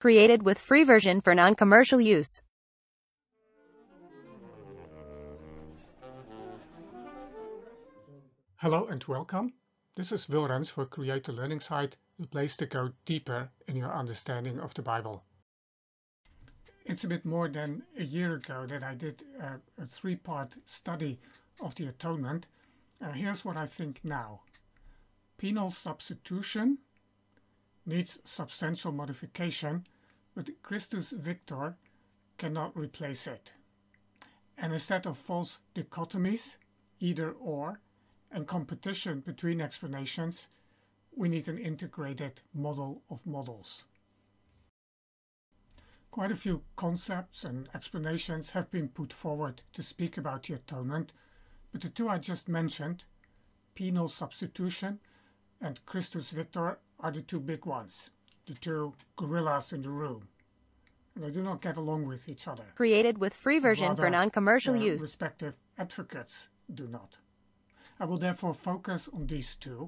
Created with free version for non-commercial use. Hello and welcome. This is Wilrens for Create a Learning Site, the place to go deeper in your understanding of the Bible. It's a bit more than a year ago that I did a three-part study of the atonement. Here's what I think now. Penal substitution needs substantial modification, but Christus Victor cannot replace it. And instead of false dichotomies, either or, and competition between explanations, we need an integrated model of models. Quite a few concepts and explanations have been put forward to speak about the atonement, but the two I just mentioned, penal substitution and Christus Victor, are the two big ones, the two gorillas in the room. And they do not get along with each other. Created with free version Rather, for non-commercial their use. Respective advocates do not. I will therefore focus on these two.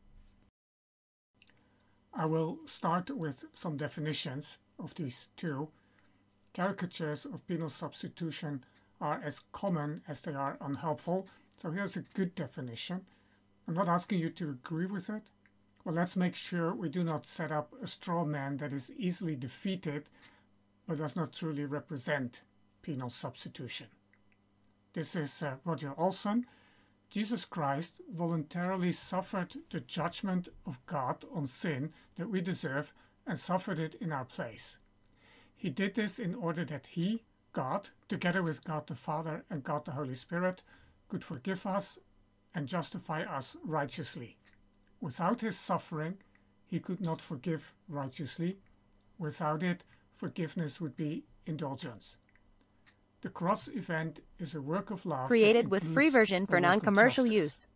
I will start with some definitions of these two. Caricatures of penal substitution are as common as they are unhelpful, so here's a good definition. I'm not asking you to agree with it. Well, let's make sure we do not set up a straw man that is easily defeated but does not truly represent penal substitution. This is Roger Olson. Jesus Christ voluntarily suffered the judgment of God on sin that we deserve and suffered it in our place. He did this in order that He, God, together with God the Father and God the Holy Spirit, could forgive us and justify us righteously. Without His suffering, He could not forgive righteously. Without it, forgiveness would be indulgence. The cross event is a work of love. Created with free version for non-commercial use.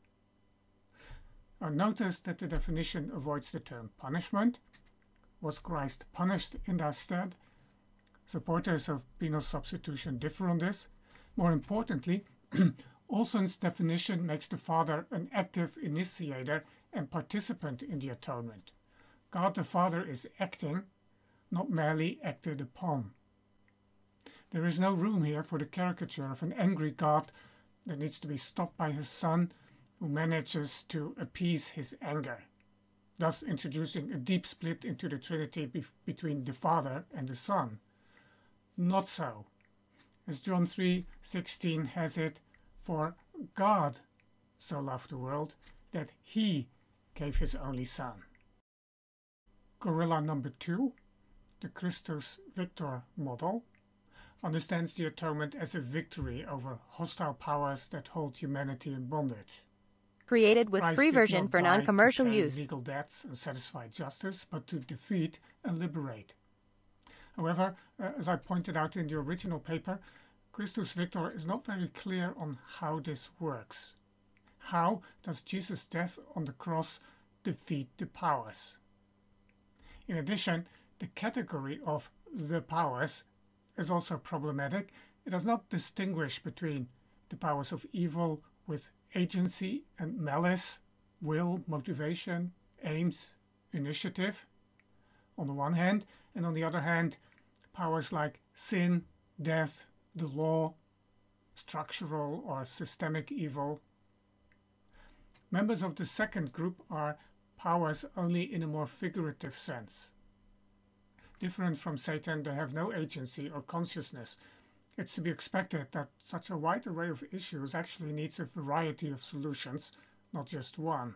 Notice that the definition avoids the term punishment. Was Christ punished in our stead? Supporters of penal substitution differ on this. More importantly, Olson's definition makes the Father an active initiator and participant in the atonement. God the Father is acting, not merely acted upon. There is no room here for the caricature of an angry God that needs to be stopped by His Son, who manages to appease His anger, thus introducing a deep split into the Trinity between the Father and the Son. Not so. As John 3:16 has it, for God so loved the world that He gave His only Son. Gorilla number 2, the Christus Victor model, understands the atonement as a victory over hostile powers that hold humanity in bondage. Created with Christ free did version not for die non-commercial to pay use. legal debts and satisfy justice, but to defeat and liberate. However, as I pointed out in the original paper, Christus Victor is not very clear on how this works. How does Jesus' death on the cross defeat the powers? In addition, the category of the powers is also problematic. It does not distinguish between the powers of evil with agency and malice, will, motivation, aims, initiative, on the one hand, and on the other hand, powers like sin, death, the law, structural or systemic evil. Members of the second group are powers only in a more figurative sense. Different from Satan, they have no agency or consciousness. It's to be expected that such a wide array of issues actually needs a variety of solutions, not just one.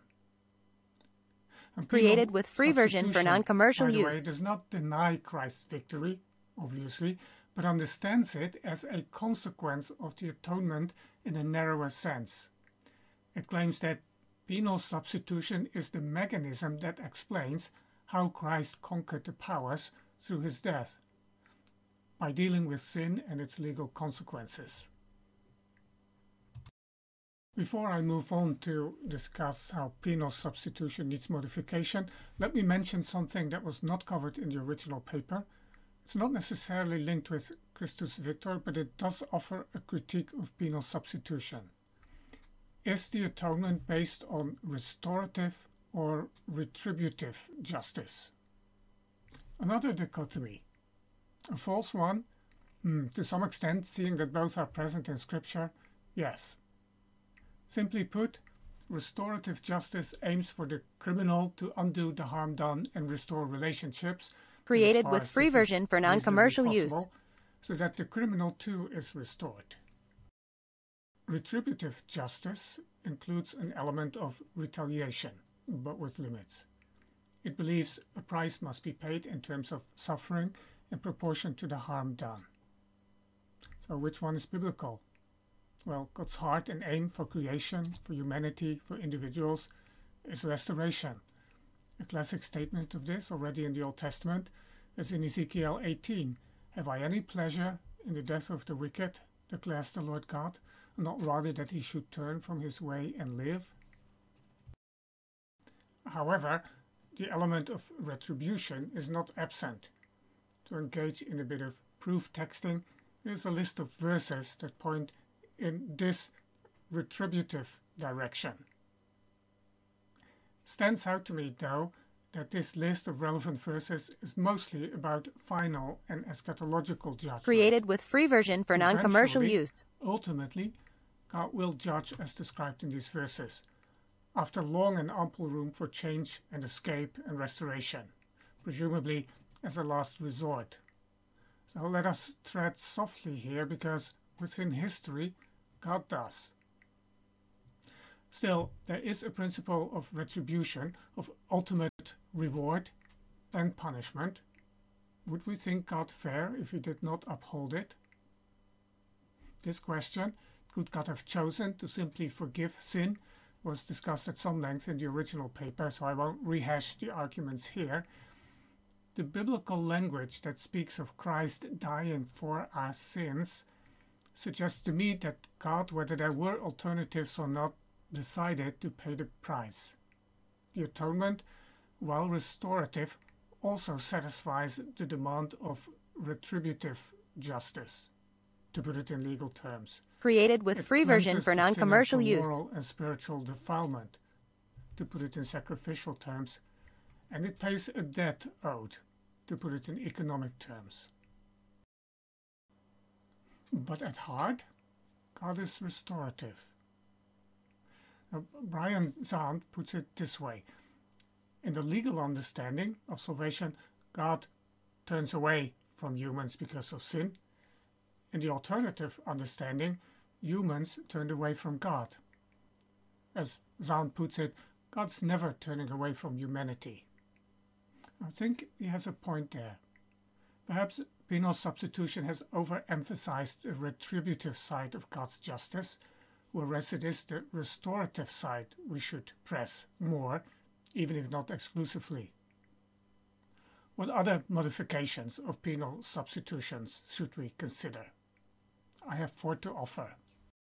And Created with free version for substitution, non-commercial by the use. way, does not deny Christ's victory, obviously, but understands it as a consequence of the atonement in a narrower sense. It claims that penal substitution is the mechanism that explains how Christ conquered the powers through His death, by dealing with sin and its legal consequences. Before I move on to discuss how penal substitution needs modification, let me mention something that was not covered in the original paper. It's not necessarily linked with Christus Victor, but it does offer a critique of penal substitution. Is the atonement based on restorative or retributive justice? Another dichotomy. A false one? To some extent, seeing that both are present in Scripture, yes. Simply put, restorative justice aims for the criminal to undo the harm done and restore relationships Created with free version for non-commercial use, so that the criminal too is restored. Retributive justice includes an element of retaliation, but with limits. It believes a price must be paid in terms of suffering in proportion to the harm done. So which one is biblical? Well, God's heart and aim for creation, for humanity, for individuals is restoration. A classic statement of this already in the Old Testament is in Ezekiel 18. Have I any pleasure in the death of the wicked, declares the Lord God, and not rather that he should turn from his way and live? However, the element of retribution is not absent. To engage in a bit of proof texting, here's a list of verses that point in this retributive direction. Stands out to me, though, that this list of relevant verses is mostly about final and eschatological judgment. Created with free version for non-commercial use. Ultimately, God will judge as described in these verses, after long and ample room for change and escape and restoration, presumably as a last resort. So let us tread softly here, because within history, God does. Still, there is a principle of retribution, of ultimate reward and punishment. Would we think God fair if he did not uphold it? This question, could God have chosen to simply forgive sin, was discussed at some length in the original paper, so I won't rehash the arguments here. The biblical language that speaks of Christ dying for our sins suggests to me that God, whether there were alternatives or not, decided to pay the price. The atonement, while restorative, also satisfies the demand of retributive justice, to put it in legal terms. Created with free version for non-commercial use. Moral and spiritual defilement, to put it in sacrificial terms, and it pays a debt owed, to put it in economic terms. But at heart, God is restorative. Now, Brian Zahnd puts it this way. In the legal understanding of salvation, God turns away from humans because of sin. In the alternative understanding, humans turned away from God. As Zahnd puts it, God's never turning away from humanity. I think he has a point there. Perhaps penal substitution has overemphasized the retributive side of God's justice, whereas it is the restorative side we should press more, even if not exclusively. What other modifications of penal substitutions should we consider? I have 4 to offer.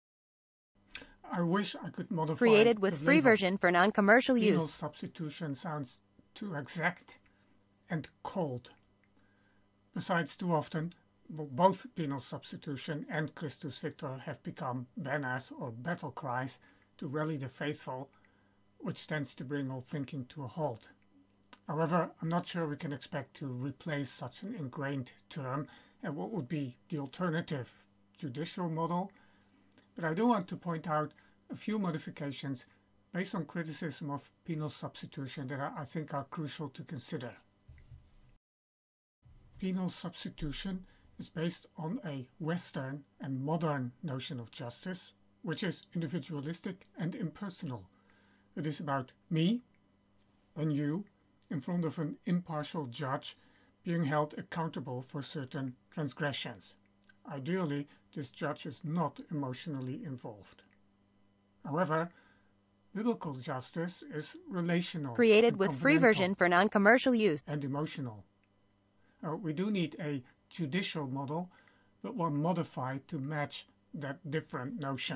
I wish I could modify Created with the free label. version for non-commercial Penal use. substitution sounds too exact and cold. Besides, too often, both penal substitution and Christus Victor have become banners or battle cries to rally the faithful, which tends to bring all thinking to a halt. However, I'm not sure we can expect to replace such an ingrained term, and what would be the alternative judicial model? But I do want to point out a few modifications based on criticism of penal substitution that I think are crucial to consider. Penal substitution is based on a Western and modern notion of justice, which is individualistic and impersonal. It is about me and you in front of an impartial judge being held accountable for certain transgressions. Ideally, this judge is not emotionally involved. However, biblical justice is relational. Created with free version for non-commercial use. And emotional. We do need a judicial model, but one modified to match that different notion.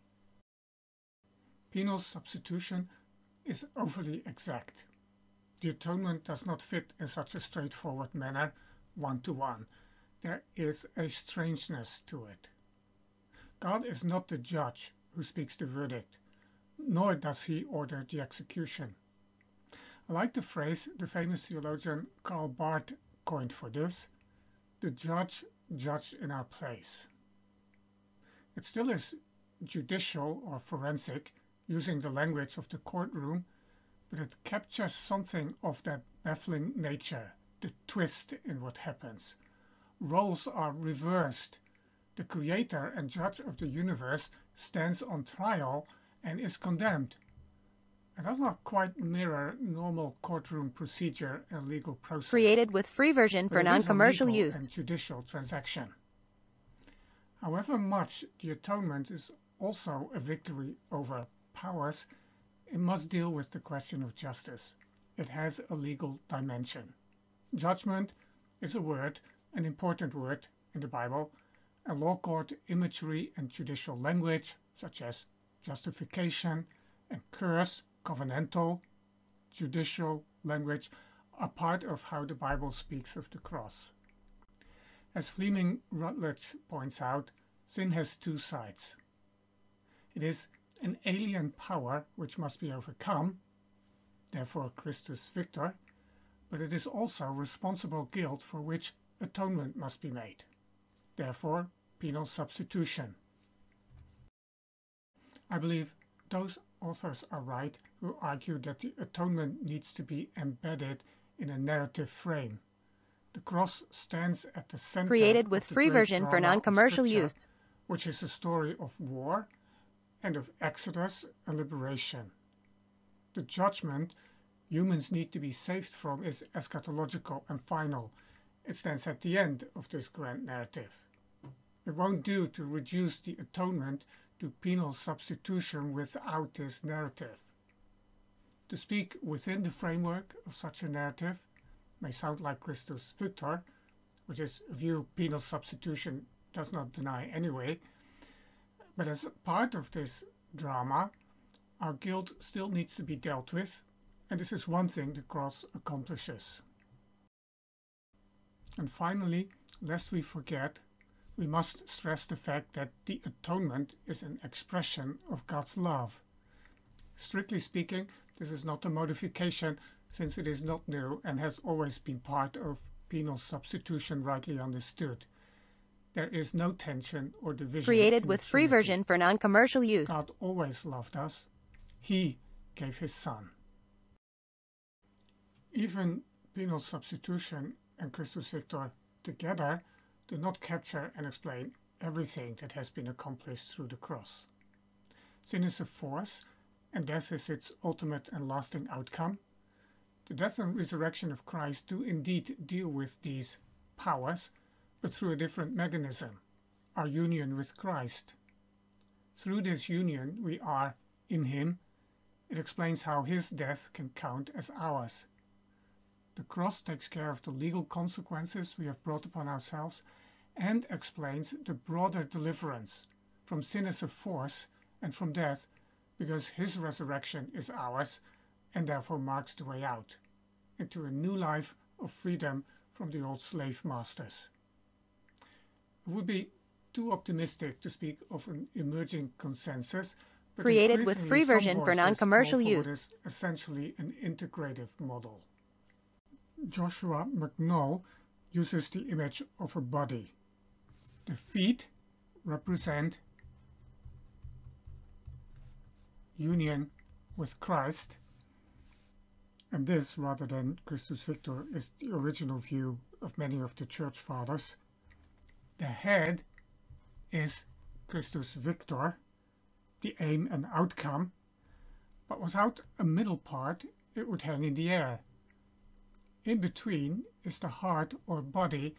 Penal substitution is overly exact. The atonement does not fit in such a straightforward manner, one-to-one. There is a strangeness to it. God is not the judge who speaks the verdict, nor does he order the execution. I like the phrase the famous theologian Karl Barth coined for this. the judge judged in our place. It still is judicial or forensic, using the language of the courtroom, but it captures something of that baffling nature, the twist in what happens. Roles are reversed. The creator and judge of the universe stands on trial and is condemned. It does not quite mirror normal courtroom procedure and legal process. Created with free version for but it is a non-commercial legal use. and judicial transaction. However much the atonement is also a victory over powers, it must deal with the question of justice. It has a legal dimension. Judgment is a word, an important word in the Bible, and law court imagery and judicial language, such as justification and curse, covenantal, judicial language, are part of how the Bible speaks of the cross. As Fleming Rutledge points out, sin has two sides. It is an alien power which must be overcome, therefore Christus Victor, but it is also responsible guilt for which atonement must be made, therefore penal substitution. I believe those authors are right who argue that the atonement needs to be embedded in a narrative frame. The cross stands at the center Created with of the free great version for drama of non-commercial Scripture, use. which is a story of war and of exodus and liberation. The judgment humans need to be saved from is eschatological and final. It stands at the end of this grand narrative. It won't do to reduce the atonement to penal substitution without this narrative. To speak within the framework of such a narrative may sound like Christus Victor, which is a view penal substitution does not deny anyway, but as part of this drama, our guilt still needs to be dealt with, and this is one thing the cross accomplishes. And finally, lest we forget, we must stress the fact that the atonement is an expression of God's love. Strictly speaking, this is not a modification, since it is not new and has always been part of penal substitution rightly understood. There is no tension or division. Created in with the free Trinity. version for non-commercial use. God always loved us. He gave his Son. Even penal substitution and Christus Victor together do not capture and explain everything that has been accomplished through the cross. Sin is a force, and death is its ultimate and lasting outcome. The death and resurrection of Christ do indeed deal with these powers, but through a different mechanism, our union with Christ. Through this union we are in him. It explains how his death can count as ours. The cross takes care of the legal consequences we have brought upon ourselves and explains the broader deliverance from sin as a force and from death, because his resurrection is ours and therefore marks the way out into a new life of freedom from the old slave masters. It would be too optimistic to speak of an emerging consensus, but Created with increasingly free some version for voices non-commercial call for what use. is essentially an integrative model. Joshua McNall uses the image of a body. The feet represent union with Christ, and this, rather than Christus Victor, is the original view of many of the church fathers. The head is Christus Victor, the aim and outcome, but without a middle part it would hang in the air. In between is the heart or body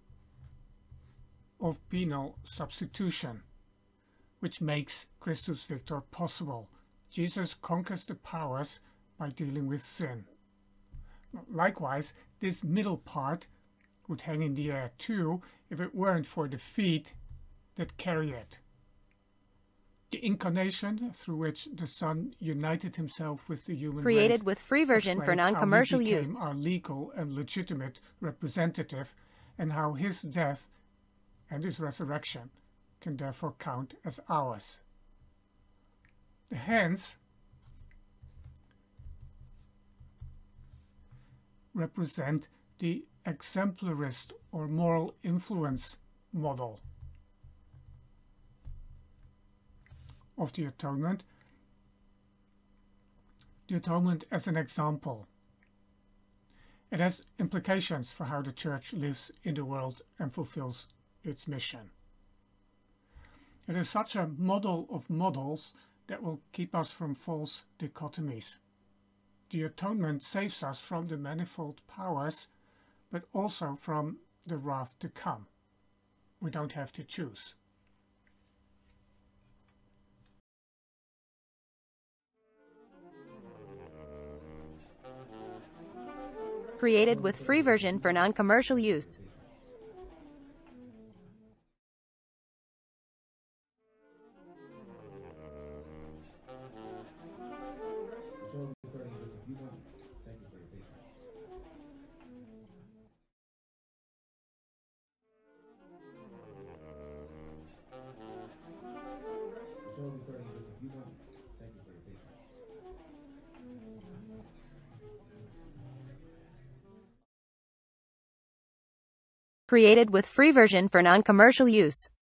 of penal substitution, which makes Christus Victor possible. Jesus conquers the powers by dealing with sin. Likewise, this middle part would hang in the air too if it weren't for the feet that carry it. The incarnation through which the Son united himself with the human race Created with free version for explains how he non-commercial became use. our legal and legitimate representative, and how his death and his resurrection can therefore count as ours. The hands represent the exemplarist or moral influence model of the atonement. The atonement as an example. It has implications for how the Church lives in the world and fulfills its mission. It is such a model of models that will keep us from false dichotomies. The atonement saves us from the manifold powers, but also from the wrath to come. We don't have to choose. Created with free version for non-commercial use. Created with free version for non-commercial use.